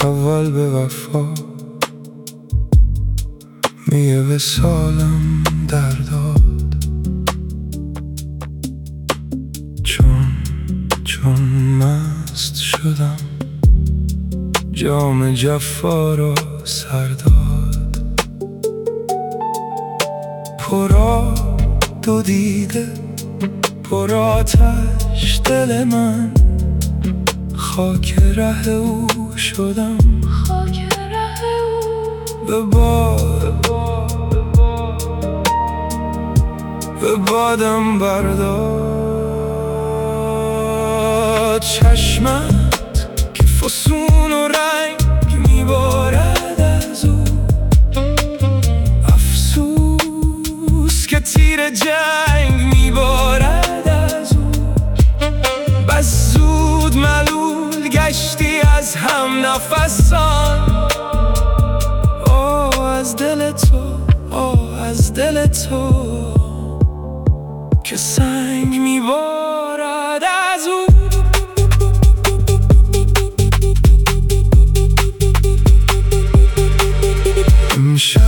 اول به وفا میگه وصالم در داد، چون مست شدم جام جفا را سر داد. پرا دو دیده پر آتش دل من، خاک ره او شدم به بادم برداد. چشمت که فسون و رنگ میبارد از او، افسوس که تیر جنگ میبارد از او. بس زود ملول گشتی از هم نفسان، از دل تو، از دل تو که سنگ میبارد از او. امشب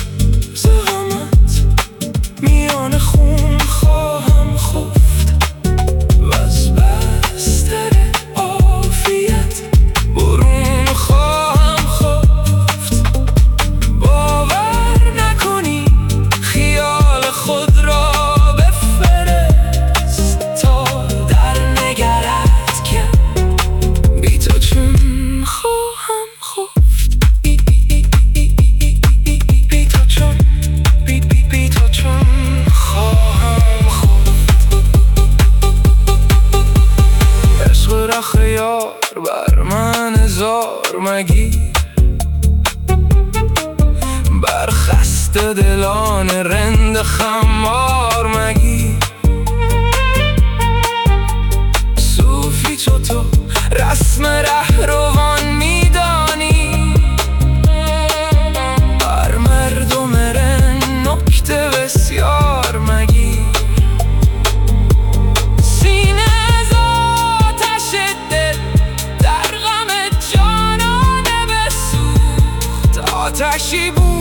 زحمت میان خون خواهم خفت و از بستر عافیت برون خواهم خفت. باور نکنی خیال خود را بفرست تا در نگرد که بی تو چون خواهم خفت. بی تو چون خواهم خفت. عشق رخ یار بر من هزار مگیر، بر خسته دلان رند خمار مگیر. صوفی چو تو رسم ره روان میدانی، بر مردم رند نکته بسیار مگیر. سینه از آتش دل در غم جانانه بسوخت، آتشی بود